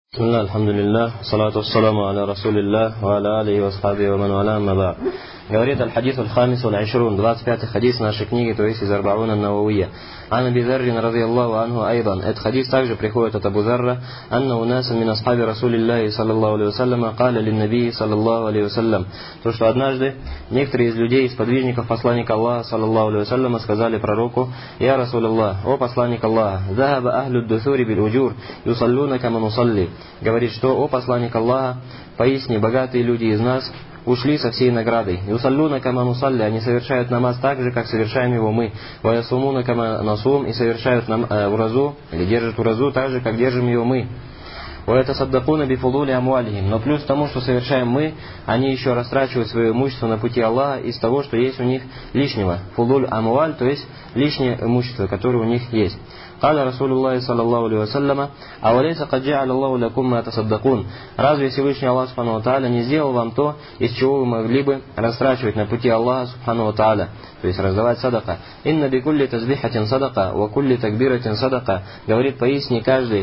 Бисмилlah, алхамдулиллах, салату вассаламу аля расулиллах, ва аля алихи ва схаби ва ман валя, амма ба'д. Говорит аль-хадис аль-хамис валь-ашрун, 25-й хадис нашей книги, то есть из Арбауна ан-Нававия. Ан Аби Заррин радийаллаху анху айдан. Этот хадис также приходит от Абу Зарра, анна унасан мин асхаби расулиллахи саллаллаху алейхи вассаляма каля лин-набии саллаллаху алейхи вассалям. То, что однажды некоторые из людей, из подвижников посланника Аллаха саллаллаху алейхи вассаляма сказали пророку: «Я Расулаллах, о посланник Аллаха, захаба ахлю д-дусури биль-уджур, юсаллуна кама нусалли». Говорит, что: «О посланник Аллаха, поистине богатые люди из нас ушли со всей наградой. Юсаллуна кама нусалли, они совершают намаз так же, как совершаем его мы. Ва ясумуна кама насум, и совершают уразу, или держат уразу так же, как держим его мы. Ва ятасаддакуна бифудули амуалихим». Но плюс к тому, что совершаем мы, они еще растрачивают свое имущество на пути Аллаха из того, что есть у них лишнего. Фудуль амуаль, то есть лишнее имущество, которое у них есть. Каля Расулуллахи саллаллаху алейхи вассаляма: «Авалейса кад джа'аля Аллаху лакум ма тасаддакун». Разве Всевышний Аллах субхану ва тааля не сделал вам то, из чего вы могли бы растрачивать на пути Аллаха субхану ва тааля, то есть раздавать садака? Инна бикулли тазбихатин садака, ва кулли такбиратин садака. Говорит, поистине каждый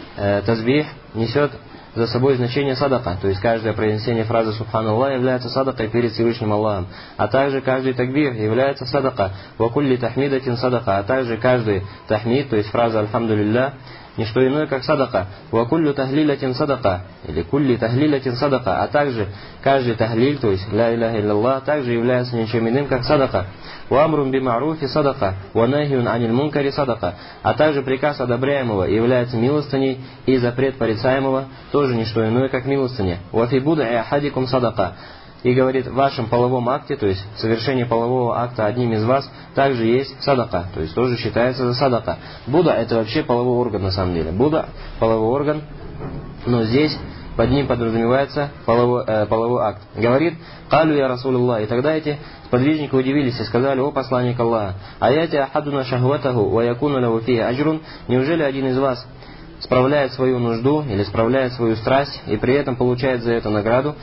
тазбих несет за собой значение садака, то есть каждое произнесение фразы «Субханаллах» является садакой перед Всевышним Аллахом, а также каждый такбир является садака, «Ва кулли тахмидатин садака», а также каждый тахмид, то есть фраза «Альхамдулиллах», не что иное, как садака. «Ва куллю тахлилатин садака», или «Кулли тахлилатин садака», а также каждый тахлиль, то есть «Ля иляха илляллах», также является ничем иным, как садака. «Ва амрун бима'руфи садака, ва нахиюн аниль мункари садака», а также приказ одобряемого является милостыней, и запрет порицаемого тоже не что иное, как милостыня. «Ва фи буда'i ахадикум садака». И говорит, в вашем половом акте, то есть в совершении полового акта одним из вас, также есть садака, то есть тоже считается за садака. Буда — это вообще половой орган на самом деле. Буда — половой орган, но здесь под ним подразумевается половой акт. Говорит: «Калю я Расулуллах». И тогда эти сподвижники удивились и сказали: «О посланник Аллаха, аяти ахадуна шахватаху ва якуну лаху фиhi аджрун». Неужели один из вас справляет свою нужду или справляет свою страсть и при этом получает за это награду?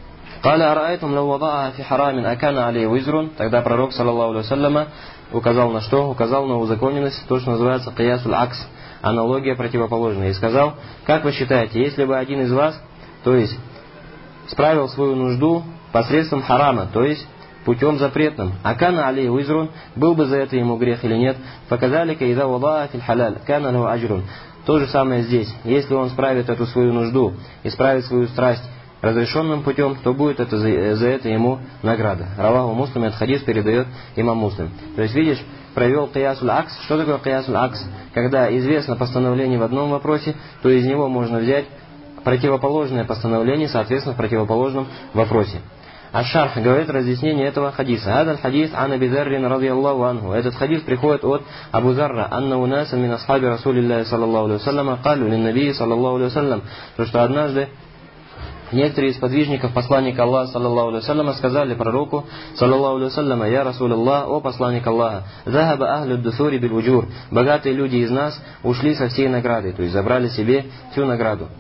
«Каля араайтум лау вадаа фи харамин акана алей визрун». Тогда пророк, саллаллаху алейхи вассаляма, указал на что? Указал на узаконенность, то, что называется киясуль акс, аналогия противоположная. И сказал: «Как вы считаете, если бы один из вас, то есть справил свою нужду посредством харама, то есть путем запретным, акана алей визрун, был бы за это ему грех или нет? Факазалика иза вадаа фил халяль кана лаху аджрун». То же самое здесь. Если он справит эту свою нужду и справит свою страсть разрешенным путем, то будет это за это ему награда. Раваху Муслим, этот хадис передает имам Муслим. То есть, видишь, провел киясуль акс. Что такое киясуль акс? Когда известно постановление в одном вопросе, то из него можно взять противоположное постановление, соответственно, в противоположном вопросе. Аш-Шарх говорит разъяснение этого хадиса. Адаль хадис ан Аби Заррин радийаллаху анху. Этот хадис приходит от Абу Зарра: «Анна унасан мин асхаби Расулиллахи саллаллаху алейхи вассаляма калю лин-набии саллаллаху алейхи вассалям». То, что однажды некоторые из подвижников посланника Аллаха саллаллаху алейхи вассаляма сказали пророку саллаллаху алейхи вассаляма: «Я Расулаллах, о посланник Аллаха, захаба ахлю д-дусури биль-уджур». Богатые люди из нас ушли со всей наградой, то есть забрали себе всю награду.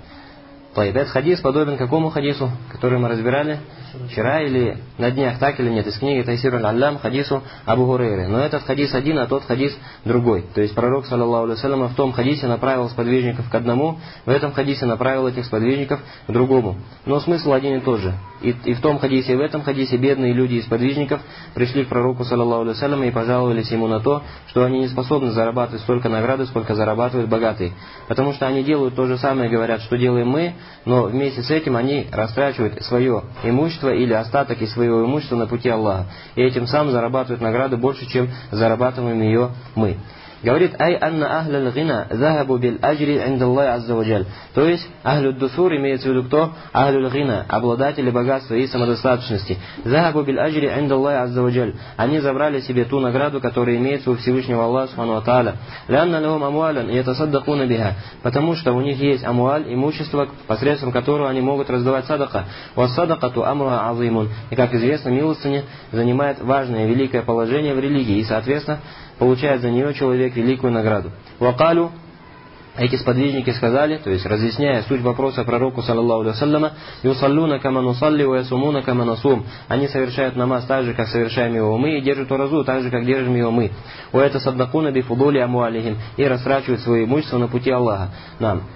Этот хадис подобен какому хадису, который мы разбирали вчера или на днях, так или нет, из книги Тайсир аль-Аллам, хадису Абу Гурейры. Но этот хадис один, а тот хадис другой. То есть пророк, саллаллаху алейхи вассалям, в том хадисе направил сподвижников к одному, в этом хадисе направил этих сподвижников к другому. Но смысл один и тот же. И в том хадисе, и в этом хадисе бедные люди из подвижников пришли к пророку, саллаллаху алейхи вассалям, и пожаловались ему на то, что они не способны зарабатывать столько награды, сколько зарабатывают богатые. Потому что они делают то же самое, говорят, что делаем мы, но вместе с этим они растрачивают свое имущество или остаток из своего имущества на пути Аллаха. И этим самым зарабатывают награды больше, чем зарабатываем ее мы. Говорит: «Ай анна ахляль гина захабу биль аджри индаллахи азза ва джаль». То есть ахлю дусур имеется в виду кто? Ахлюль гина, обладатели богатства и самодостаточности. Захабу биль аджри индаллахи азза ва джаль. Они забрали себе ту награду, которая имеется у Всевышнего Аллаха субхану ва тааля. Лянна лахум амуалян ятасаддакуна биха. Потому что у них есть амуаль, имущество, посредством которого они могут раздавать садака. Ва садакату амруха азимун. И как известно, милостыня занимает важное, великое положение в религии. И соответственно получает за нее человек великую награду. Вакалю, эти сподвижники сказали, то есть разъясняя суть вопроса пророку, саллаллаху алейхи вассаляма: «Юсаллуна кама нусалли ва ясумуна кама насум». Они совершают намаз так же, как совершаем его мы, и держат уразу так же, как держим его мы. «Ва ятасаддакуна бифудули амуалихим». И растрачивают свое имущество на пути Аллаха. Нам.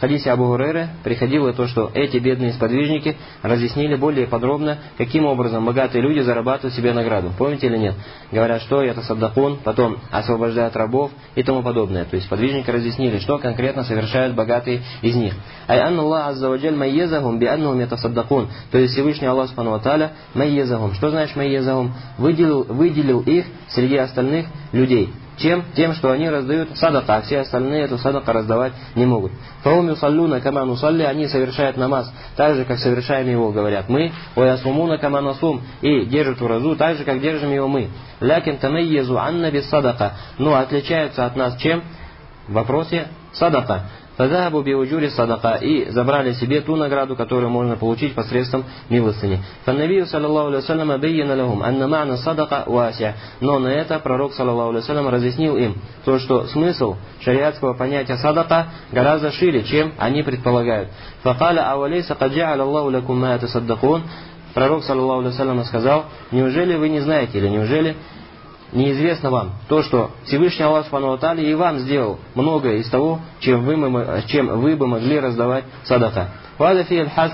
хадисе Абу Гурейры приходило то, что эти бедные сподвижники разъяснили более подробно, каким образом богатые люди зарабатывают себе награду. Помните или нет? Говорят, что это саддакун, потом освобождают рабов и тому подобное. То есть сподвижники разъяснили, что конкретно совершают богатые из них. Ай анна Аллах азза ва джаль майязахум би аннахум ятасаддакун. То есть Всевышний Аллах субхану ва тааля майязахум. Что значит майязахум? Выделил их среди остальных людей. Чем? Тем, что они раздают садака, а все остальные эту садака раздавать не могут. Фаум юсаллуна кама нусалли, они совершают намаз, так же, как совершаем его, говорят мы. Ва ясумуна кама насум, и держат уразу, так же, как держим его мы. Лякин тамайязу анна бис садака, но отличаются от нас чем? В вопросе садака. Фазахабу биуджури садака, и забрали себе ту награду, которую можно получить посредством милостыни. Фаннабию саллаллаху алейхи ва саллям байяна лахум анна ма'на садака вася. Но на это пророк саллаллаху алейхи ва саллям разъяснил им то, что смысл шариатского понятия садака гораздо шире, чем они предполагают. Факаля авалейса кад джа'аля Аллаху лакум ма ятасаддакун. Пророк саллаллаху алейхи ва саллям сказал: неужели вы не знаете, или неужели неизвестно вам то, что Всевышний Аллах субхану ва тааля и вам сделал многое из того, чем вы бы могли раздавать садака. Говорит,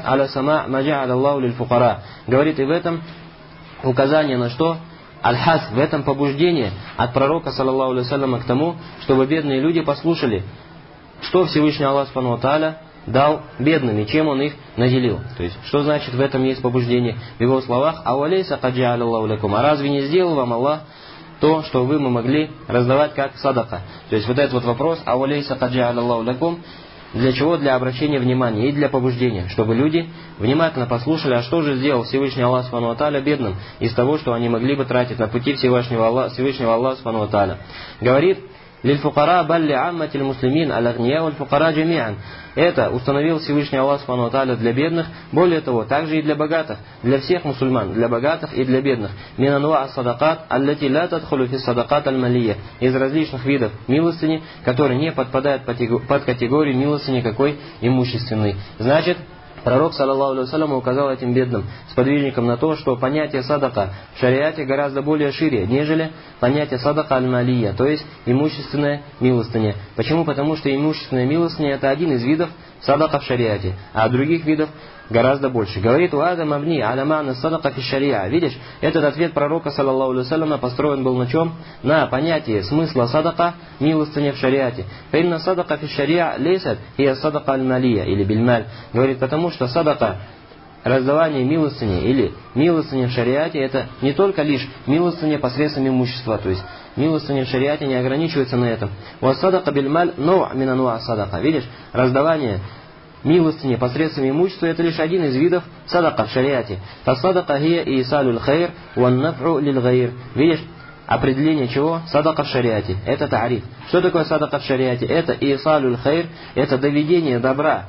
и в этом указание на что? Аль-хас, в этом побуждение от пророка саллаллаху алейхи ва салляма к тому, чтобы бедные люди послушали, что Всевышний Аллах субхану ва тааля дал бедным и чем он их наделил. То есть, что значит в этом есть побуждение? В его словах: «Ауалейса кад джа'аля Аллаху лакум». А разве не сделал вам Аллах то, что вы могли раздавать как садака? То есть вот этот вот вопрос «Ауалейса кад джа'аля Аллаху лакум» для чего? Для обращения внимания и для побуждения, чтобы люди внимательно послушали, а что же сделал Всевышний Аллах субхану ва тааля бедным из того, что они могли бы тратить на пути Всевышнего Аллаха субхану ва тааля. Говорит: «Лильфукара балли амматиль муслимин аль-агния валь-фукара джамиан». Это установил Всевышний Аллах субхану ва тааля для бедных, более того, также и для богатых, для всех мусульман, для богатых и для бедных. Мин анва ас-садакат аллати ла тадхулу фи садакат аль-малия, из различных видов милостыни, которые не подпадают под категорию милостыни какой имущественной. Значит, пророк саллаллаху алейхи ва саллям указал этим бедным сподвижникам на то, что понятие садака в шариате гораздо более шире, нежели понятие садака аль-малия, то есть имущественная милостыня. Почему? Потому что имущественная милостыня — это один из видов садака в шариате, а других видов гораздо больше. Говорит: «У Адам абни аламана садака фи шариа». Видишь, этот ответ пророка саллаллаху алейхи ва салляма построен был на чем? На понятии смысла садака, милостыня в шариате. Фаинна садака фи шариа лейсат хия садака аль-малия или бильмаль. Говорит, потому что садака, раздавание милостыни или милостыня в шариате — это не только лишь милостыня посредством имущества, то есть милостыня в шариате не ограничивается на этом. Ва садака бильмаль нау' мин анва' садака. Видишь, раздавание милостыни посредством имущества — это лишь один из видов садака в шариате. Фасадака хия исалюль хайр ван наф'у лиль гайр. Видишь, определение чего? Садака в шариате. Это тариф. Что такое садака в шариате? Это исалюль хайр, это доведение добра.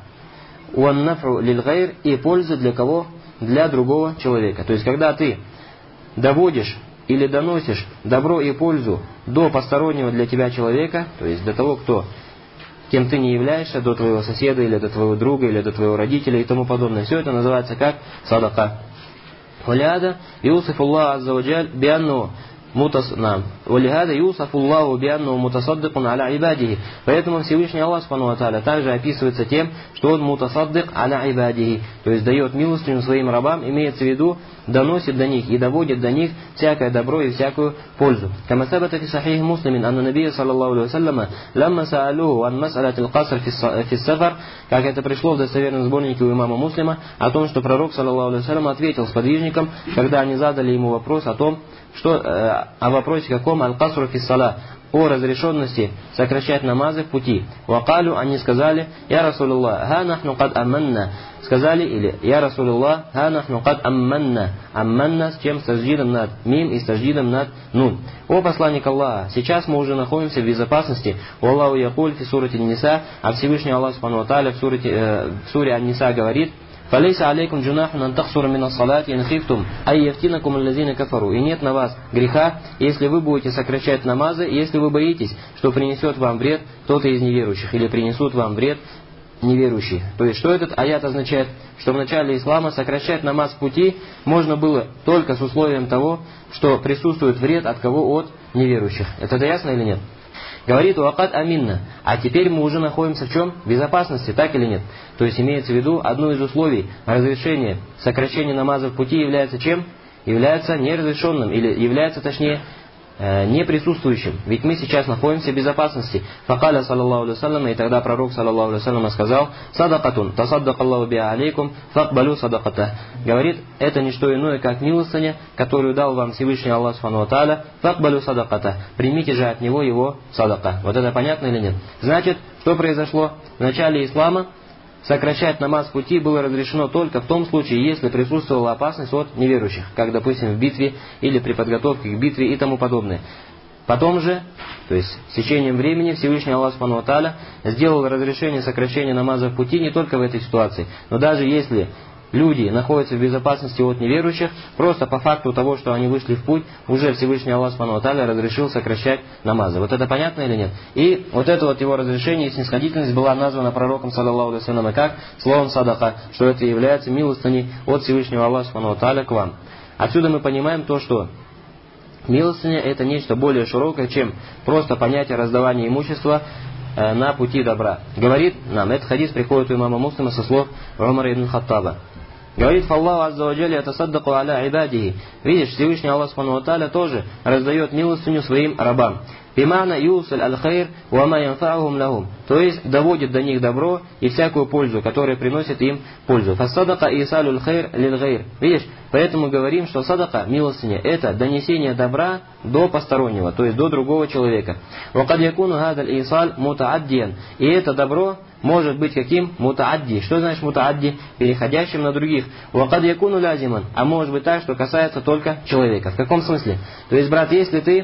Ван наф'у лиль гайр, и пользы для кого? Для другого человека. То есть, когда ты доводишь или доносишь добро и пользу до постороннего для тебя человека, то есть до того, кем ты не являешься, до твоего соседа, или до твоего друга, или до твоего родителя и тому подобное. Все это называется как садака. Валиада юсифуллаху азза ва джаль бианну Валихада юсафуллаху бианну мутасаддикун аля ибадихи. Поэтому Всевышний Аллах субхану ва тааля также описывается тем, что он мутасаддик аля ибадихи, то есть дает милостыню своим рабам, имеется в виду, доносит до них и доводит до них всякое добро и всякую пользу. Кама сабата фи сахих муслимин анна набия саллаллаху алейхи ва саллама ламма саалуху ан мас'алатил каср фи сафар, как это пришло в достоверном сборнике у имама Муслима, о том, что пророк саллаллаху алейхи ва саллям ответил сподвижникам, когда они задали ему вопрос о том, о вопросе каком? Аль-касру фи салла, о разрешенности сокращать намазы в пути. Вакалю, они сказали: «Я Расулуллах, ха нахну кад амманна». Сказали, или «Я Расулуллах, ха нахну кад амманна». Амманна с чем? С тадждидом над мим и с тадждидом над нун. О посланник Аллаха, сейчас мы уже находимся в безопасности. Аллаху якуль фи сурати Ниса, а Всевышний Аллах субхану ва тааля в суре Ан-Ниса говорит: «Фалейса алейкум джунахун ан тахсуру мина салати ин хифтум ай яфтинакум аллазина кафару». И нет на вас греха, если вы будете сокращать намазы, если вы боитесь, что принесет вам вред кто-то из неверующих, или принесут вам вред неверующие. То есть, что этот аят означает? Что в начале ислама сокращать намаз в пути можно было только с условием того, что присутствует вред от кого? От неверующих. Это ясно или нет? Говорит: «Уакад аминна». А теперь мы уже находимся в чем? В безопасности, так или нет? То есть имеется в виду, одно из условий разрешения сокращения намаза в пути является чем? Является неразрешенным, или является, точнее, не присутствующим. Ведь мы сейчас находимся в безопасности. Факаля саллаллаху алейхи вассалям, и тогда пророк саллаллаху алейхи вассалям сказал: «Садакатун, тасаддакаллаху биа алейкум, факбалю садаката». Говорит, это не что иное, как милостыня, которую дал вам Всевышний Аллах субхану ва тааля, факбалю садаката. Примите же от него его садака. Вот это понятно или нет? Значит, что произошло? В начале ислама сокращать намаз в пути было разрешено только в том случае, если присутствовала опасность от неверующих, как, допустим, в битве или при подготовке к битве и тому подобное. Потом же, то есть с течением времени, Всевышний Аллах субхану ва тааля сделал разрешение сокращения намаза в пути не только в этой ситуации, но даже если люди находятся в безопасности от неверующих, просто по факту того, что они вышли в путь, уже Всевышний Аллах субхану ва тааля разрешил сокращать намазы. Вот это понятно или нет? И вот это вот его разрешение и снисходительность была названа пророком саллаллаху алейхи вассалям как словом садака, что это является милостыней от Всевышнего Аллаха субхану ва тааля к вам. Отсюда мы понимаем то, что милостыня это нечто более широкое, чем просто понятие раздавания имущества на пути добра. Говорит нам, этот хадис приходит у имама Муслима со слов Умара ибн Хаттаба. Говорит: «Фаллаху азза ва джалля ятасаддаку аля ибадихи». Видишь, Всевышний Аллах субхану ва тааля тоже раздает милостыню своим рабам. «Бимана юсаль аль-хайр ва ма янфа'ухум лахум». То есть доводит до них добро и всякую пользу, которая приносит им пользу. «Фассадака исалюль хайр лиль-гайр». Видишь, поэтому говорим, что садака, милостыня, это донесение добра до постороннего, то есть до другого человека. «Вакад якуну гадаль исаль мутааддиян». И это добро может быть каким? Мутаадди. Что значит мутаадди? Переходящим на других. «Вакад якуну лязиман». А может быть так, что касается только человека. В каком смысле? То есть, брат, если ты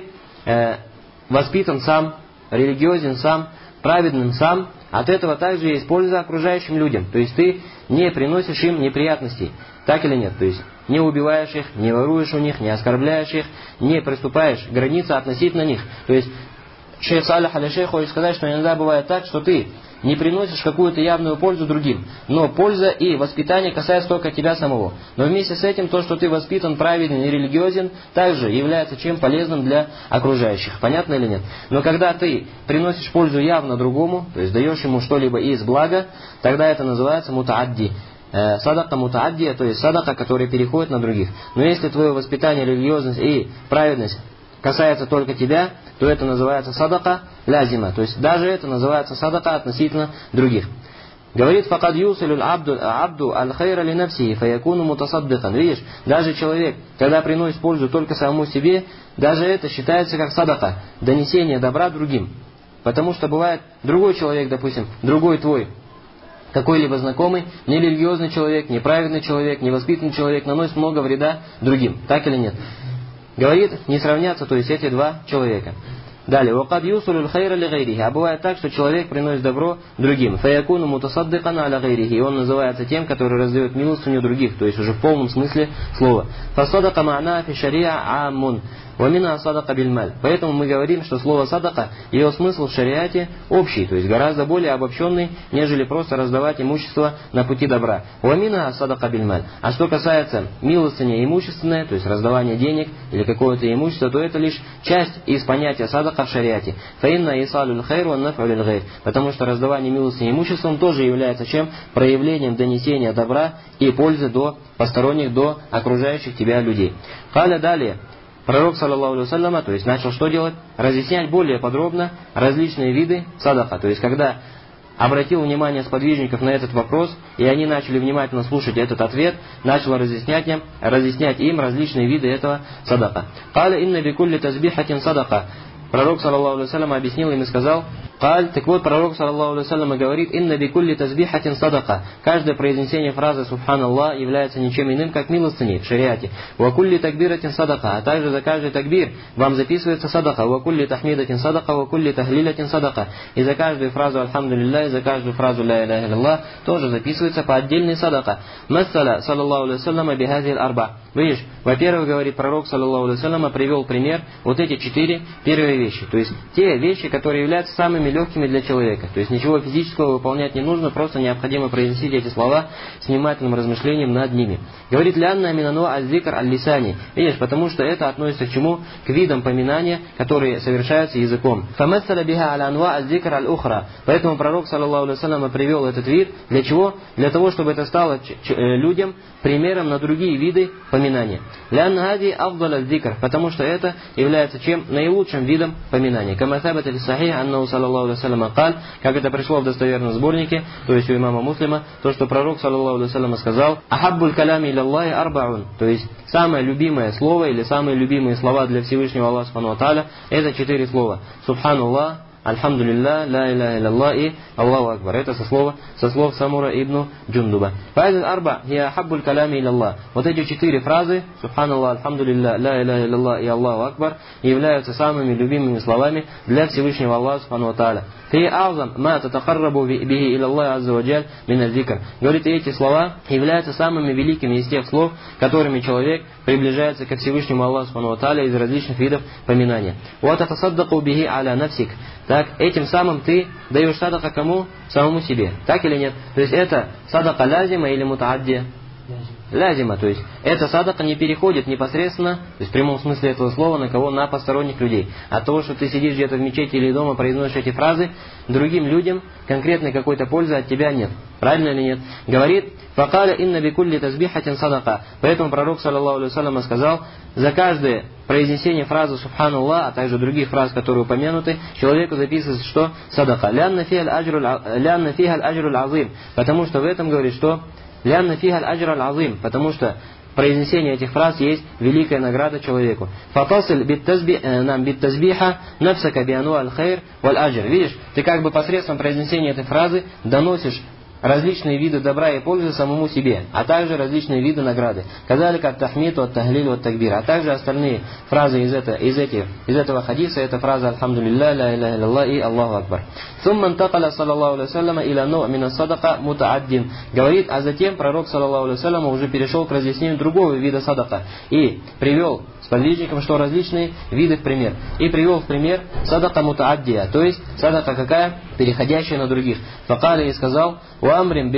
воспитан сам, религиозен сам, праведным сам, от этого также есть польза окружающим людям. То есть ты не приносишь им неприятностей. Так или нет? То есть не убиваешь их, не воруешь у них, не оскорбляешь их, не приступаешь к границе относительно них. То есть шейх Салих аль-Шейх хочет сказать, что иногда бывает так, что ты не приносишь какую-то явную пользу другим, но польза и воспитание касается только тебя самого. Но вместе с этим то, что ты воспитан, праведен и религиозен, также является чем полезным для окружающих. Понятно или нет? Но когда ты приносишь пользу явно другому, то есть даешь ему что-либо из блага, тогда это называется мутаадди. Садака мутаадди, то есть садака, который переходит на других. Но если твое воспитание, религиозность и праведность касается только тебя, то это называется садака лязима. То есть даже это называется садака относительно других. Говорит: «Факад юсалюль абду аль-хайра ли нафсихи, фаякуну мутасаддикан». Видишь, даже человек, когда приносит пользу только самому себе, даже это считается как садака, донесение добра другим. Потому что бывает другой человек, допустим, другой твой, какой-либо знакомый, нерелигиозный человек, неправедный человек, невоспитанный человек наносит много вреда другим. Так или нет? Говорит, не сравнятся, то есть эти два человека. Далее, «Вакад юсулюль хайра ли гайрихи». А бывает так, что человек приносит добро другим. «Фаякуну мутасаддикан аля гайрихи». И он называется тем, который раздает милостыню других, то есть уже в полном смысле слова. «Фасадака ма'на фи шариа аммун». «Вамина садака бильмаль». Поэтому мы говорим, что слово садака, ее смысл в шариате общий, то есть гораздо более обобщенный, нежели просто раздавать имущество на пути добра. «Вамина садака бильмаль». А что касается милостыни имущественное, то есть раздавания денег или какого-то имущества, то это лишь часть из понятия садака в шариате. «Фаинна исалюль хайр ва наф'у лиль гайр». Потому что раздавание милостыни имуществом тоже является чем? Проявлением донесения добра и пользы до посторонних, до окружающих тебя людей. Халя далее. Пророк, саллаллаху алейхи вассалям, то есть начал что делать? Разъяснять более подробно различные виды садака. То есть когда обратил внимание сподвижников на этот вопрос, и они начали внимательно слушать этот ответ, начал разъяснять им различные виды этого садака. «Каля инна бикулли тазбихатин садака». Пророк, саллаллаху алейхи вассалям, объяснил им и сказал: «Каль». Так вот, пророк, саллаллаху алейхи вассалям, говорит: «Инна бикулли тазбихатин садака». Каждое произнесение фразы «Субханаллах» является ничем иным, как милостыней в шариате. «Вакулли такбиратин садака». А также за каждый такбир вам записывается садака. «Вакулли тахмидатин садака, вакулли тахлилатин садака». И за каждую фразу «Альхамдулилля», и за каждую фразу «Ля иляха илляллах» тоже записывается по отдельной садака. «Массаля, саллаллаху алейхи вассалям, бихазил арба». Видишь, во-первых, говорит пророк, саллаллаху алейхи вассалям, привел пример вот эти 4 первые вещи. То есть те вещи, которые являются самыми самыми легкими для человека. То есть ничего физического выполнять не нужно, просто необходимо произнести эти слова с внимательным размышлением над ними. Говорит: «Лянна минануа аль-зикр аль-лисани». Видишь, потому что это относится к чему? К видам поминания, которые совершаются языком. «Фамассаля биха аль-анва аль-зикр аль-ухра». Поэтому пророк, саллаллаху алейхи ва саллям, привел этот вид. Для чего? Для того, чтобы это стало людям примером на другие виды поминания. «Лянна хади афдал аль-зикр». Потому что это является чем? Наилучшим видом поминания. «Кама сабата фи сахих аннаху саллаллаху алейхи ва саллям каль». Как это пришло в достоверном сборнике, то есть у имама Муслима, то, что пророк, саллаллаху алейхи ва саллям, сказал: «Ахаббуль калями иляллахи арбаун». То есть самое любимое слово или самые любимые слова для Всевышнего Аллаха субхану ва тааля — это 4 слова: «Субханаллах», «Альхамдулилля», «Ла иляха илlallah» и «Аллаху акбар». Это со слов Самура ибн Джундуба. «Фа'идат арба хия ахаббуль калями иляллах». Вот эти 4 фразы: «Субханаллах», «Альхамдулилля», «Ла иляха илlallah» и «Аллаху акбар» являются самыми любимыми словами для Всевышнего Аллаха субхану ва тааля. «Фи а'зам ма татакаррабу бихи илаллахи азза ва джаль мин аль-зикр». Говорит, эти слова являются самыми великими из тех слов, которыми человек приближается ко Всевышнему Аллаху субхану ва тааля из различных видов поминания. «Ва татасаддаку бихи аля нафсик». Так, этим самым ты даешь садака кому? Самому себе. Так или нет? То есть это садака лазима или мутаадди? Лазима. То есть эта садака не переходит непосредственно, то есть в прямом смысле этого слова, на кого? На посторонних людей. От того, что ты сидишь где-то в мечети или дома, произносишь эти фразы, другим людям конкретной какой-то пользы от тебя нет. Правильно или нет? Говорит: «Факаля инна бикулли тазбихатин садака». Поэтому пророк, саллаллаху алейхи ва саллям, сказал: за каждое произнесение фразы «Субханаллах», а также других фраз, которые упомянуты, человеку записывается что? Садака. «Лянна фиха аль-аджру аль-азим». Потому что в этом говорит что? «Лянна фиха аль-аджру аль-азим». Потому что произнесение этих фраз есть великая награда человеку. «Фатасиль биттазбиха нафсака биану аль-хайр валь-аджр». Видишь, ты как бы посредством произнесения этой фразы доносишь различные виды добра и пользы самому себе, а также различные виды награды. Казалика ат-тахмид, ат-тахлиль, ат-такбир. А также остальные фразы из этого хадиса — это фраза «Альхамдулилля», «Ла иляха илlallah» и «Аллаху акбар». «Сумма антакаля, саллаллаху алейхи ва саллям, иля ну' мина садака мутааддин». Говорит, а затем пророк, саллаллаху алейхи ва саллям, уже перешел к разъяснению другого вида садака и привел с подвижником, что различные виды в пример. И привел в пример садака мутааддия, то есть садака какая? Переходящая на других. Факали и сказал: «Уамрин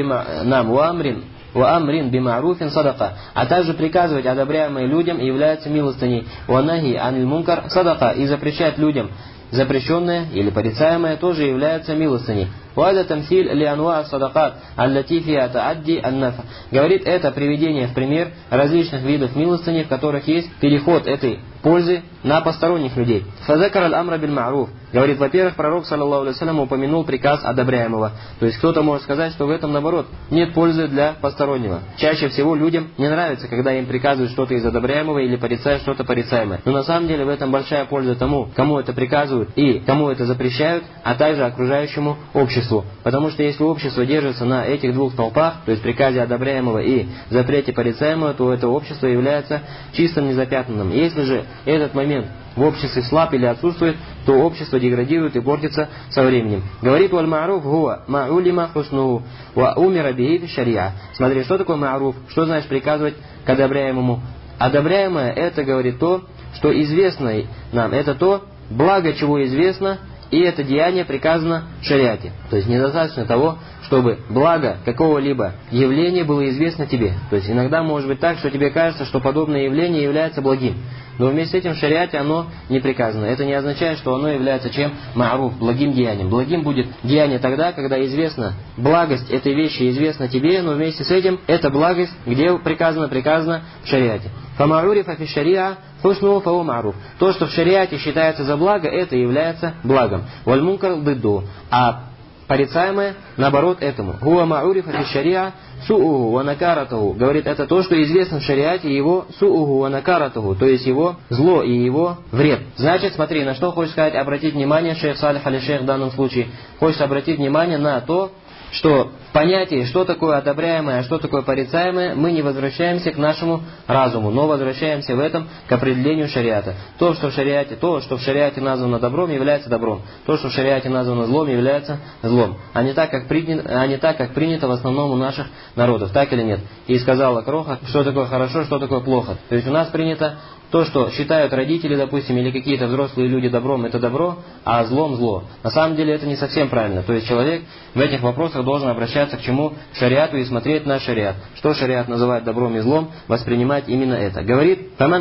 бима'руфин садака». А также приказывать одобряемое людям является милостыней. «Уанахи аниль мункар садака». И запрещать людям запрещенное или порицаемое тоже является милостыней. «Вада тамсиль ли ануа садакат аллати фиа таадди аннафа». Говорит, это приведение в пример различных видов милостыни, в которых есть переход этой пользы на посторонних людей. «Фазакар аль-амра биль ма'руф». Говорит, во-первых, пророк, саллаллаху алейхи ва саллям, упомянул приказ одобряемого. То есть кто-то может сказать, что в этом, наоборот, нет пользы для постороннего. Чаще всего людям не нравится, когда им приказывают что-то из одобряемого или порицают что-то порицаемое. Но на самом деле в этом большая польза тому, кому это приказывают и кому это запрещают, а также окружающему обществу. Потому что если общество держится на этих двух столпах, то есть приказе одобряемого и запрете порицаемого, то это общество является чистым, незапятнанным. Если же этот момент в обществе слаб или отсутствует, то общество деградирует и портится со временем. Говорит: «Валь ма'руф хуа ма'улима хуснуху ва умира бихи фи шариа». Смотри, что такое ма'руф? Что значит приказывать к одобряемому? Одобряемое — это, говорит, то, что известно нам, это то, благо чего известно, и это деяние приказано в шариате. То есть недостаточно того, чтобы благо какого-либо явления было известно тебе. То есть иногда может быть так, что тебе кажется, что подобное явление является благим. Но вместе с этим в шариате оно не приказано. Это не означает, что оно является чем? Ма'руф, благим деянием. Благим будет деяние тогда, когда известна благость этой вещи, известна тебе, но вместе с этим эта благость, где приказано в шариате. «Фама'урифа фи шариа хусну фау ма'руф». То, что в шариате считается за благо, это является благом. «Валь мункар дидду». А порицаемое наоборот этому. «Хуа ма'урифа фи шариа су'уху ва накаратаху». Говорит, это то, что известно в шариате, его су'уху ва накаратаху, то есть его зло и его вред. Значит, смотри, на что хочешь сказать, обратить внимание шейх Салих аль-Шейх в данном случае. Хочешь обратить внимание на то, что в понятии, что такое одобряемое, а что такое порицаемое, мы не возвращаемся к нашему разуму, но возвращаемся в этом к определению шариата. То, что в шариате названо добром, является добром. То, что в шариате названо злом, является злом. А не так, как принято в основном у наших народов. Так или нет? И сказала Кроха, что такое хорошо, что такое плохо. То есть у нас принято то, что считают родители, допустим, или какие-то взрослые люди добром, это добро, а злом зло. На самом деле это не совсем правильно. То есть человек в этих вопросах должен обращаться к чему? К шариату и смотреть на шариат. Что шариат называет добром и злом, воспринимать именно это. Говорит, «Фаман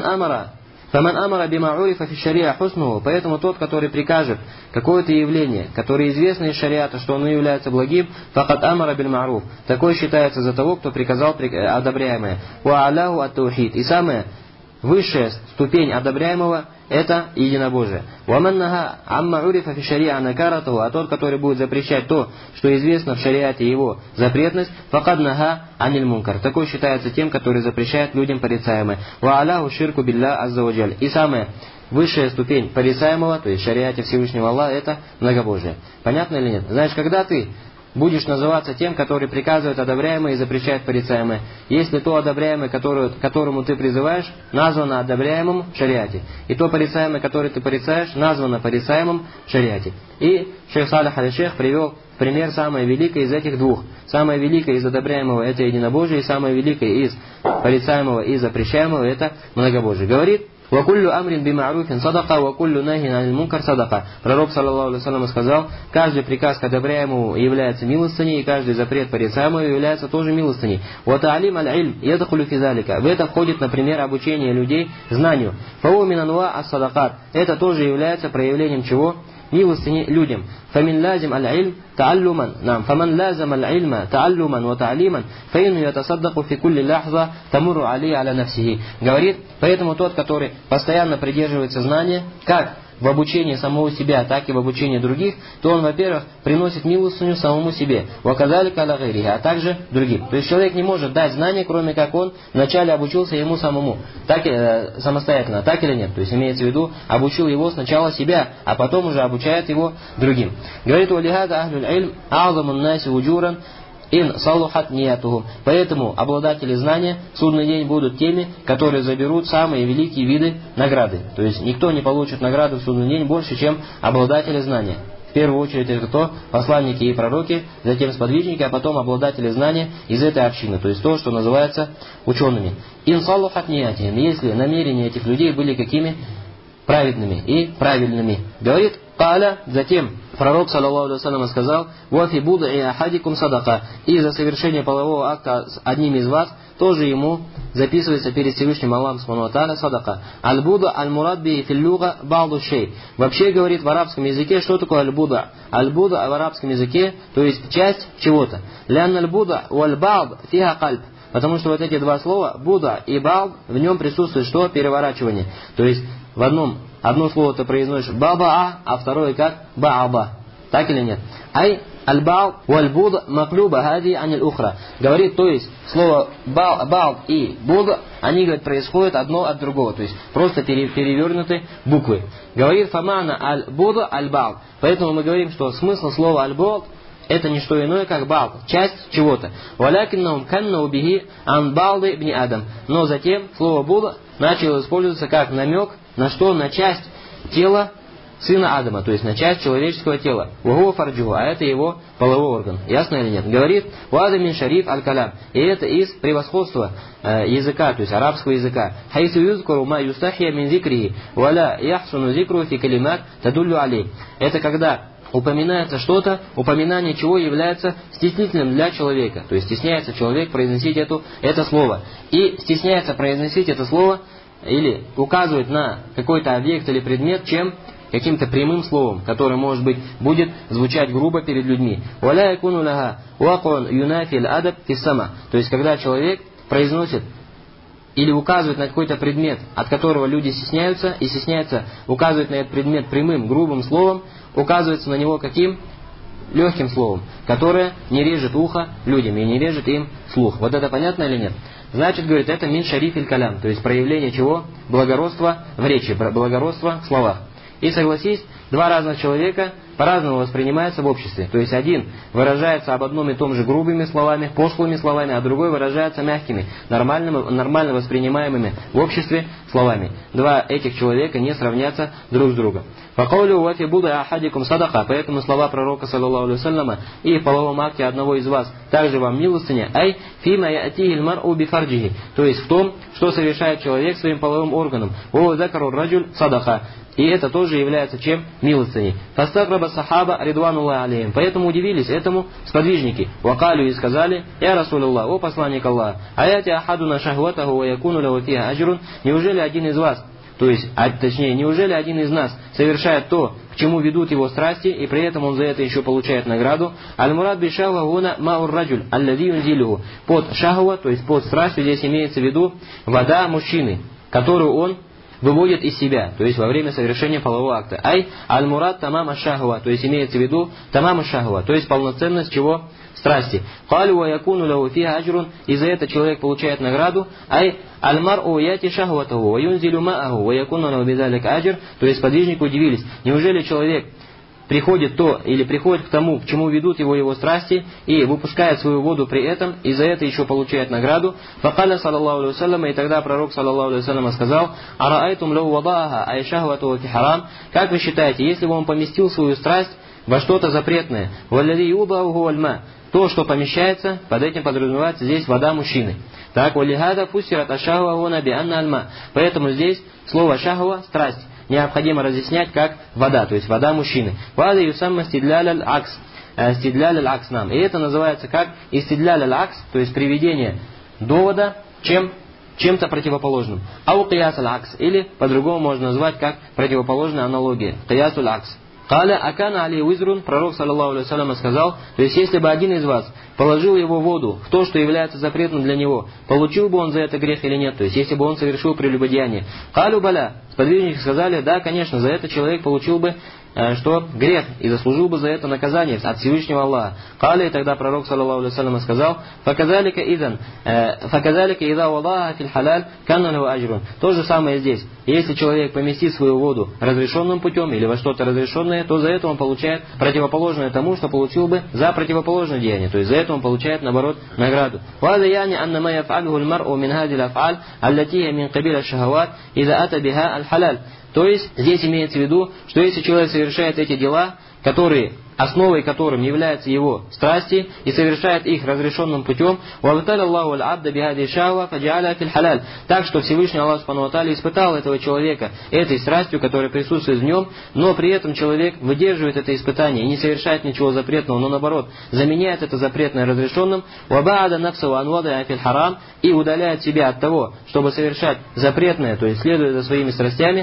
амара бима урифа фи шариа хуснуху». Поэтому тот, который прикажет какое-то явление, которое известно из шариата, что оно является благим, факат амара биль ма'руф. Такой считается за того, кто приказал одобряемое. Ва аляху ат-таухид. И самое высшая ступень одобряемого – это единобожие. «Ваманнаха амма урифа фи шариа накаратуху». А тот, который будет запрещать то, что известно в шариате его запретность, факаднаха аниль мункар. Такой считается тем, который запрещает людям порицаемое. «Ва аляху ширку билля азза ва джаль». И самая высшая ступень порицаемого, то есть в шариате Всевышнего Аллаха, это многобожие. Понятно или нет? Знаешь, когда ты будешь называться тем, который приказывает одобряемое и запрещает порицаемое, если то одобряемое, которому ты призываешь, названо одобряемым в шариате, и то порицаемое, которое ты порицаешь, названо порицаемым в шариате. И шейх Салих аль-Шейх привел пример самое великое из этих двух. Самое великое из одобряемого – это единобожие, и самое великое из порицаемого и запрещаемого – это многобожие. Говорит: «Вакуллю амрин бима'руфин садака, вакуллю нахин аниль мункар садака». Пророк, саллаллаху алейхи ва саллям, сказал: каждый приказ к одобряемому является милостыней, и каждый запрет порицаемому является тоже милостыней. «Ва та'алим аль-илм ядхулю фи залика». В это входит, например, обучение людей знанию. «Фау мин анва ас-садакат». Это тоже является проявлением чего? Милостыни людям. «Фамин лазим аль-илм та'аллуман». «Фаман лазам аль-илма та'аллуман ва та'алиман, фаину ятасаддаку фи кулли лахза тамуру али аля нафсихи». Говорит, поэтому тот, который постоянно придерживается знания, как в обучении самого себя, так и в обучении других, то он, во-первых, приносит милостыню самому себе, ваказалика аля гайрихи, а также другим. То есть человек не может дать знания, кроме как он вначале обучился ему самому, самостоятельно, так или нет. То есть имеется в виду, обучил его сначала себя, а потом уже обучает его другим. Говорит: «Валихада ахлюль ильм а'замун наси уджуран ин салухат ниятухум». Поэтому обладатели знания в судный день будут теми, которые заберут самые великие виды награды. То есть никто не получит награду в судный день больше, чем обладатели знания. В первую очередь это кто? Посланники и пророки, затем сподвижники, а потом обладатели знания из этой общины. То есть то, что называется учеными. Ин салухат ниятухум. Если намерения этих людей были какими? Праведными и правильными. Говорит Каля, затем пророк, саллаллаху алейхи ва саллям, сказал: «Вафи будаи ахадикум садака». И за совершение полового акта с одним из вас тоже ему записывается перед Всевышним Аллахом субхану ва тааля садака. Аль-буда аль-мурад би филлюга ба'ду шей. Вообще, говорит, в арабском языке, что такое аль-буда? Аль-буда в арабском языке, то есть часть чего-то. Лян аль-буда валь-ба'д фиха кальб. Потому что вот эти два слова, буда и ба'д, в нем присутствует что? Переворачивание. То есть в одно слово ты произносишь баба, а второе как бааба. Так или нет? Ай аль-ба'д валь-буд маклюба хади аниль ухра. Говорит, то есть слово ба'д и буд, они, говорит, происходят одно от другого. То есть просто перевернуты буквы. Говорит фамана аль-буд аль-ба'д. Поэтому мы говорим, что смысл слова аль-буд это не что иное, как ба'д, часть чего-то. Валякиннахум каннау бихи ан ба'ды ибн Адам. Но затем слово буд начало использоваться как намек на что? На часть тела сына Адама, то есть на часть человеческого тела. Вахуа фарджуху, а это его половой орган. Ясно или нет? Говорит: «Вадамин шариф аль-калям». И это из превосходства языка, то есть арабского языка. «Хайсу юзкуру ма юстахия мин зикрихи, валя яхсуну зикру фи калимат тадуллю алей». Это когда упоминается что-то, упоминание чего является стеснительным для человека. То есть стесняется человек произносить это слово. И стесняется произносить это слово или указывать на какой-то объект или предмет, чем каким-то прямым словом, которое, может быть, будет звучать грубо перед людьми. «Валя якуну лаха вакун юнафи аль-адаб фиссама». То есть, когда человек произносит или указывает на какой-то предмет, от которого люди стесняются, и стесняется указывать на этот предмет прямым, грубым словом, указывается на него каким? Легким словом, которое не режет ухо людям и не режет им слух. Вот это понятно или нет? Значит, говорит, это мин шариф иль-калям, то есть проявление чего? Благородства в речи, благородства в словах. И согласись, два разных человека по-разному воспринимаются в обществе. То есть один выражается об одном и том же грубыми словами, пошлыми словами, а другой выражается мягкими, нормально воспринимаемыми в обществе словами. Два этих человека не сравнятся друг с другом. Факаулю вафи буда ахадикум садака. Поэтому слова пророка, саллаллаху алейхи вассаляма, и в половом акте одного из вас также вам милостыня, ай фима яатихи мар'у бифарджихи. То есть в том, что совершает человек своим половым органом. О закару раджуль садака. И это тоже является чем? Милостыней. Фастакраба сахаба ридвануллахи алейхим. Поэтому удивились этому сподвижники. Вакалю и сказали: Я Расулуллах, о посланник Аллаха, аяти ахадуна шахватаху ва якуну лаху фиха аджрун. Неужели один из вас, то есть, точнее, неужели один из нас совершает то, к чему ведут его страсти, и при этом он за это еще получает награду? Аль-мурад би шахва гуна маур раджуль, аллади юнзилюху. Под шахва, то есть под страстью, здесь имеется в виду вода мужчины, которую он выводит из себя, то есть во время совершения полового акта. Ай аль-мурад тамам аш-шахва, то есть имеется в виду тамам аш-шахва, то есть полноценность чего? Страсти. Калю ва якуну лаху фиха аджрун, и за это человек получает награду. Ай аль-мар'у яти шахватаху ва юнзилю ма'аху ва якуну лаху бидалика аджр, то есть подвижники удивились. Неужели человек приходит к тому, к чему ведут его страсти, и выпускает свою воду при этом, и за это еще получает награду? Факаля саллаллаху алейхи вассалям, и тогда пророк саллаллаху алейхи вассалям сказал: араайтум лау вадааха ай шахвату фи харам. Как вы считаете, если бы он поместил свою страсть во что-то запретное, валлади юдауху альма, то, что помещается, под этим подразумевается здесь вода мужчины. Так, валихада фусират ашахва гуна би анна альма. Поэтому здесь слово шахва, страсть, необходимо разъяснять как вода, то есть вода мужчины. Вада юсамма стидляль аль-акс. Стидляль аль-акс нам. И это называется как истидляль аль-акс, то есть приведение довода чем-то противоположным. Ау кияс аль-акс. Или по-другому можно назвать как противоположная аналогия. Кияс аль-акс. Каля акана али уизрун, пророк саллаллаху алейхи вассалям сказал, то есть если бы один из вас положил его воду в то, что является запретным для него, получил бы он за это грех или нет, то есть если бы он совершил прелюбодеяние. Калю баля, сподвижники сказали: да, конечно, за это человек получил бы грех и заслужил бы за это наказание от Всевышнего Аллаха. Каля, и тогда пророк саллаллаху алейхи вассалям сказал: факазалика ида валлаха фил халаль канна лаху аджрун. То же самое здесь. Если человек поместит свою воду разрешенным путем или во что-то разрешенное, то за это он получает противоположное тому, что получил бы за противоположное деяние. То есть за это он получает, наоборот, награду. То есть здесь имеется в виду, что если человек совершает эти дела, основой которым являются его страсти, и совершает их разрешенным путем, так что Всевышний Аллах Субхану ва Тааля испытал этого человека этой страстью, которая присутствует в нем, но при этом человек выдерживает это испытание и не совершает ничего запретного, но наоборот, заменяет это запретное разрешенным, и удаляет себя от того, чтобы совершать запретное, то есть следуя за своими страстями,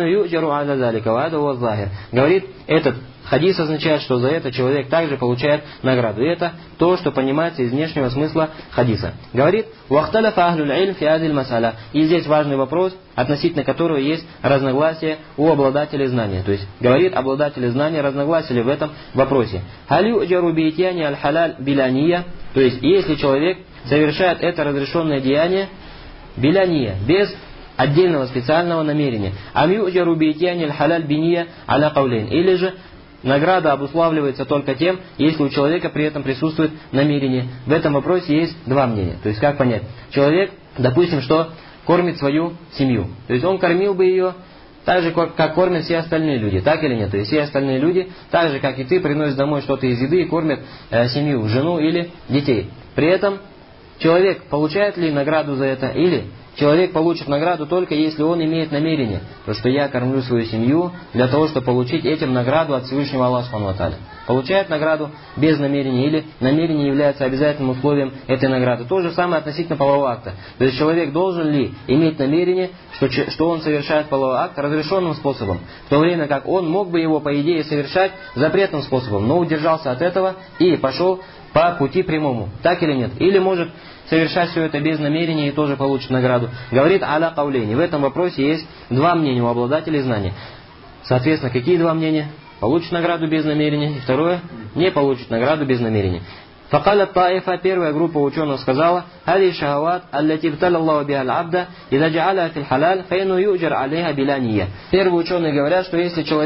говорит этот хадис означает, что за это человек также получает награду. И это то, что понимается из внешнего смысла хадиса. Говорит: «Вахталяфа ахлюль илм фи адиль масаля». И здесь важный вопрос, относительно которого есть разногласие у обладателей знания. То есть, говорит, обладатели знания разногласили в этом вопросе. «Халю джару биитяни аль-халаль биляния». То есть, если человек совершает это разрешенное деяние биляния, без отдельного специального намерения. «Амью джару биитяни аль-халаль биния аля кавлейн». Или же награда обуславливается только тем, если у человека при этом присутствует намерение. В этом вопросе есть два мнения. То есть как понять? Человек, допустим, что кормит свою семью. То есть он кормил бы ее так же, как кормят все остальные люди. Так или нет? То есть все остальные люди, так же, как и ты, приносят домой что-то из еды и кормят семью, жену или детей. При этом человек получает ли награду за это, или человек получит награду только если он имеет намерение, то что я кормлю свою семью для того, чтобы получить этим награду от Всевышнего Аллаха Субхану ва Тааля. Получает награду без намерения, или намерение является обязательным условием этой награды. То же самое относительно полового акта. То есть человек должен ли иметь намерение, что он совершает половой акт разрешенным способом, в то время как он мог бы его, по идее, совершать запретным способом, но удержался от этого и пошел по пути прямому. Так или нет? Или может совершать все это без намерения и тоже получит награду. Говорит аля кавлейни. В этом вопросе есть два мнения у обладателей знания. Соответственно, какие два мнения? Получит награду без намерения. И второе, не получит награду без намерения. Факаля таифа, первая группа ученых сказала: «Хади шахават, аллати бталя Аллаху биха аль-абда, ида джа'аля фил халаль, фейну юджар алейха биля нiyya». Первые ученые говорят, что если человек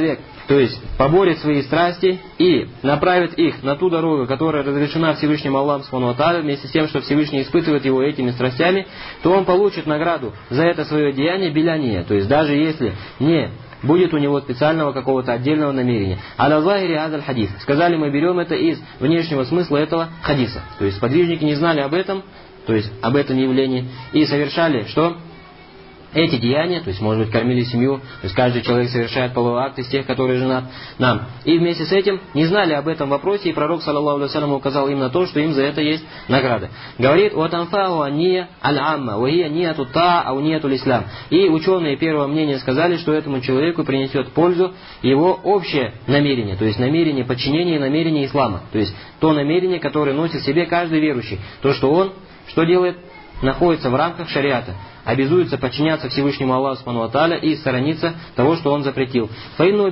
то есть поборет свои страсти и направит их на ту дорогу, которая разрешена Всевышним Аллахом Субхану ва Тааля, вместе с тем, что Всевышний испытывает его этими страстями, то он получит награду за это свое деяние биляния, то есть даже если не будет у него специального какого-то отдельного намерения. Аля захири адаль хадис. Сказали, мы берем это из внешнего смысла этого хадиса. То есть подвижники не знали об этом, то есть об этом явлении, и совершали что? Эти деяния, то есть, может быть, кормили семью, то есть каждый человек совершает половой акт из тех, которые женат нам. И вместе с этим не знали об этом вопросе, и пророк, саллаллаху алейхи ва саллям, указал им на то, что им за это есть награда. Говорит, «Ватанфаху анния аль-амма, вахия нияту та, ау нияту ислам». И ученые первого мнения сказали, что этому человеку принесет пользу его общее намерение, то есть намерение подчинения и намерение ислама. То есть то намерение, которое носит в себе каждый верующий. То, что он, что делает? Находится в рамках шариата, обязуется подчиняться Всевышнему Аллаху Субхану ва Тааля и сторониться того, что он запретил. Потому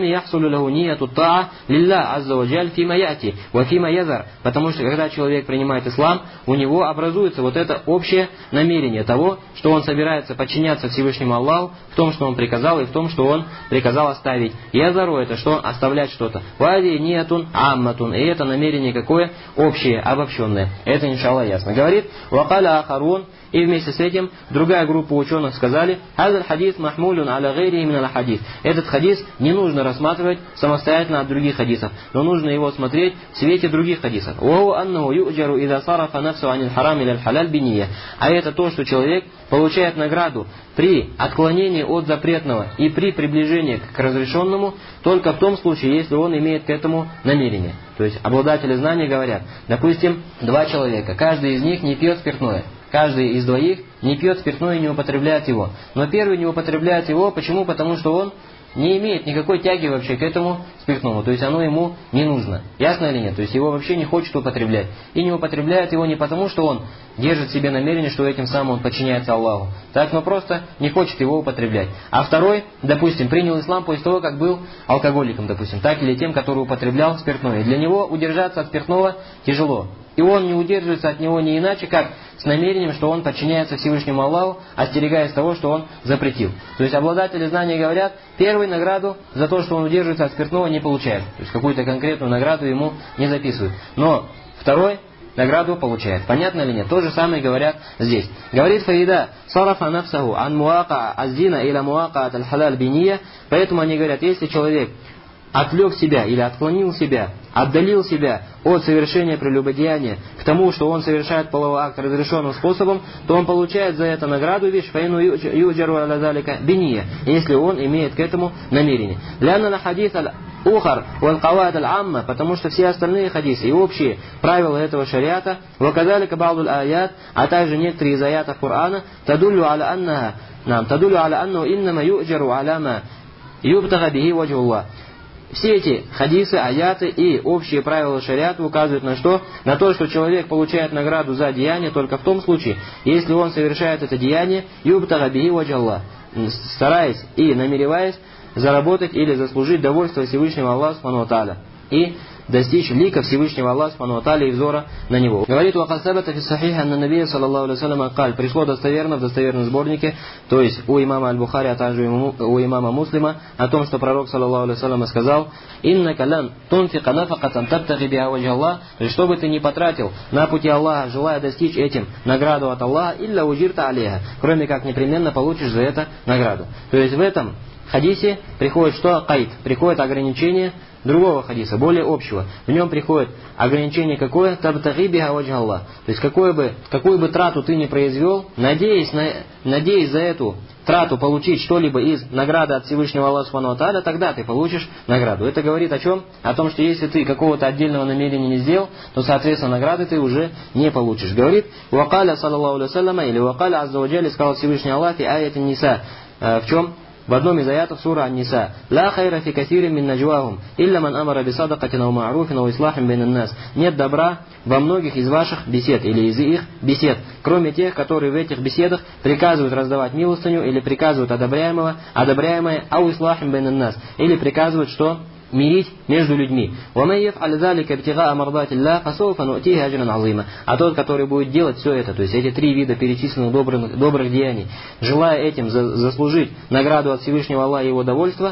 что когда человек принимает ислам, у него образуется вот это общее намерение того, что он собирается подчиняться Всевышнему Аллаху в том, что он приказал, и в том, что он приказал оставить. Язару — это что? Оставлять что-то. Вади ниятун амматун. И это намерение какое? Общее, обобщенное. Это, иншаллах, ясно. Говорит, вакаля ахарун. И вместе с этим другая группа ученых сказали, «Хазаль хадис махмулюн аля гайри именно хадис». Этот хадис не нужно рассматривать самостоятельно от других хадисов, но нужно его смотреть в свете других хадисов. А это то, что человек получает награду при отклонении от запретного и при приближении к разрешенному только в том случае, если он имеет к этому намерение. То есть обладатели знаний говорят, допустим, два человека, каждый из них не пьет спиртное. Каждый из двоих не пьет спиртное и не употребляет его. Но первый не употребляет его, почему? Потому что он не имеет никакой тяги вообще к этому спиртному. То есть оно ему не нужно. Ясно или нет? То есть его вообще не хочет употреблять. И не употребляет его не потому, что он держит в себе намерение, что этим самым он подчиняется Аллаху. Так, но просто не хочет его употреблять. А второй, допустим, принял ислам после того, как был алкоголиком, допустим. Так или тем, который употреблял спиртное. И для него удержаться от спиртного тяжело. И он не удерживается от него не иначе, как с намерением, что он подчиняется Всевышнему Аллаху, остерегаясь того, что он запретил. То есть обладатели знаний говорят, первый награду за то, что он удерживается от спиртного, не получает. То есть какую-то конкретную награду ему не записывают. Но второй награду получает. Понятно или нет? То же самое говорят здесь. Говорит Фаида, «Сарафа нафсаху ан муака аззина иля муака ат аль-халаль биния». Поэтому они говорят, если человек отвлек себя или отклонил себя, отдалил себя от совершения прелюбодеяния к тому, что он совершает половой акт разрешенным способом, то он получает за это награду, видишь, фаину юджару аля залика биния, если он имеет к этому намерение. Лянна на хадис ухар валь каваид аль амма, потому что все остальные хадисы и общие правила этого шариата, ваказалика ба'дуль аят, а также некоторые из аятов Корана, тадуллю аля аннаха, тадуллю аля анну иннама юджару аляма юбтага бихи ваджуллах. Все эти хадисы, аяты и общие правила шариата указывают на что? На то, что человек получает награду за деяние только в том случае, если он совершает это деяние юбтага бихи ваджаллах, стараясь и намереваясь заработать или заслужить довольство Всевышнего Аллаха Субхану ва Тааля и достичь лика Всевышнего Аллаха Субхану ва Тааля и взора на него. Говорит, «Вакад сабата фи сахиха анна набия саллаллаху алейхи ва саллям каль». Пришло достоверно в достоверном сборнике, то есть у имама Аль-Бухари, а также у имама Муслима, о том, что пророк саллаллаху алейхи ва саллям сказал, «Иннака лан тунфика нафакатан табтаги биха ваджа Аллах». Что бы ты ни потратил на пути Аллаха, желая достичь этим награду от Аллаха, илля уджирта алейха, кроме как непременно получишь за это награду. То есть в этом хадисе приходит что? Кайд. Приходит ограничение другого хадиса, более общего. В нем приходит ограничение какое? Табтаги биха ваджа Аллах. То есть какую бы трату ты ни произвел, надеясь за эту трату получить что-либо из награды от Всевышнего Аллаха Субхану ва Тааля, тогда ты получишь награду. Это говорит о чем? О том, что если ты какого-то отдельного намерения не сделал, то, соответственно, награды ты уже не получишь. Говорит, «Вакаля саллаллаху алейхи ва саллям» или «Вакаля азза ва джалля», сказал Всевышний Аллах в аяте Ниса. В чем? В одном из аятов сура Ан-Ниса. «Ла хайра фи касирин мин наджвахум, илля ман амара би садакатин ау ма'руфин ау ислахим бейнан нас». Нет добра во многих из ваших бесед или из их бесед, кроме тех, которые в этих беседах приказывают раздавать милостыню или приказывают одобряемое, ау ислахим бейнан нас, или приказывают что? мирить между людьми. А тот, который будет делать все это, то есть эти три вида перечисленных добрых деяний, желая этим заслужить награду от Всевышнего Аллаха и его довольства,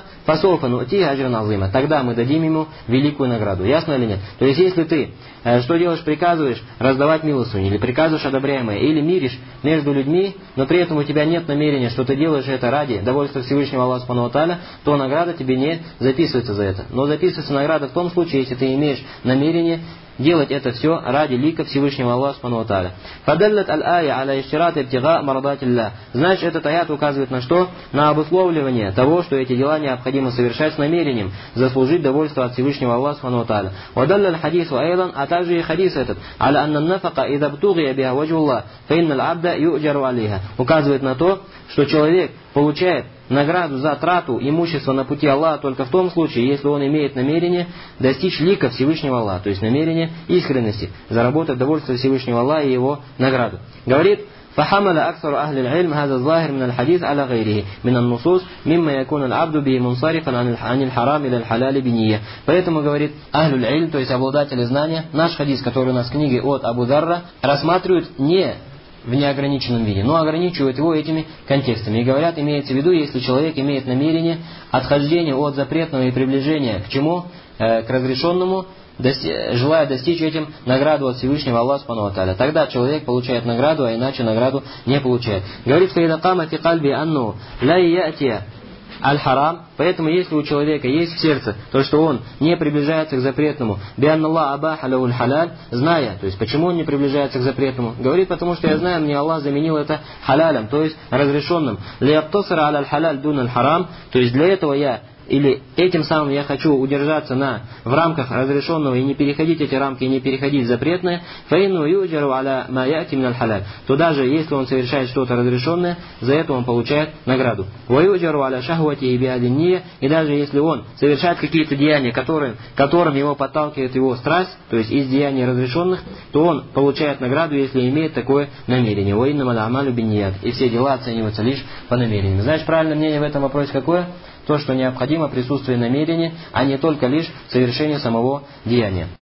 тогда мы дадим ему великую награду. Ясно или нет? То есть если ты что делаешь, приказываешь раздавать милостыню, или приказываешь одобряемое, или миришь между людьми, но при этом у тебя нет намерения, что ты делаешь это ради довольства Всевышнего Аллаха Субхану ва Тааля, то награда тебе не записывается за это. Но записывается награда в том случае, если ты имеешь намерение делать это все ради лика Всевышнего Аллаха Субхану ва Тааля. Фадаллат аль-ая аля иштират ибтига мардатилля. Значит, этот аят указывает на что? На обусловливание того, что эти дела необходимо совершать с намерением заслужить довольство от Всевышнего Аллаха Субхану ва Тааля. Вадалла аль-хадису айдан, а также и хадис этот, аля анна нафака ида бтугия биха ваджуллах, фаинна аль-абда юджару алиха. Указывает на то, что человек получает награду за трату имущества на пути Аллаха только в том случае, если он имеет намерение достичь лика Всевышнего Аллаха, то есть намерение искренности, заработать довольство Всевышнего Аллаха и его награду. Говорит: فحمل أكثر أهل العلم هذا الظاهر من الحديث على غيره من النصوص مما يكون العبد به منصرفا عن الحرام إلى الحلال بنية. Поэтому, говорит ахлюль илм, то есть обладатели знания, наш хадис, который у нас в книге от Абу Дарра, рассматривают не в неограниченном виде, но ограничивают его этими контекстами. И говорят, имеется в виду, если человек имеет намерение отхождения от запретного и приближения к чему? К разрешенному, желая достичь этим награду от Всевышнего Аллаха Субхану ва Тааля. Тогда человек получает награду, а иначе награду не получает. Говорит: «Фаида кама фи кальби анну ла я'ти аль-харам». Поэтому, если у человека есть в сердце то, что он не приближается к запретному, бианналлах абаха лахуль халяль, зная, то есть почему он не приближается к запретному, говорит: потому что я знаю, мне Аллах заменил это халялем, то есть разрешенным. Лияктасара аль халяль дун аль-харам, то есть для этого или этим самым я хочу удержаться в рамках разрешенного и не переходить эти рамки, и не переходить в запретное, фаинну юджару аля ма я'ти мин аль-халяль, то даже если он совершает что-то разрешенное, за это он получает награду. Ва юджару аля шахвати и биадинния, и даже если он совершает какие-то деяния, которым его подталкивает его страсть, то есть из деяний разрешенных, то он получает награду, если имеет такое намерение. Ва иннама аль-амалю бинният, и все дела оцениваются лишь по намерениям. Знаешь, правильное мнение в этом вопросе какое? То, что необходимо присутствие намерения, а не только лишь совершение самого деяния.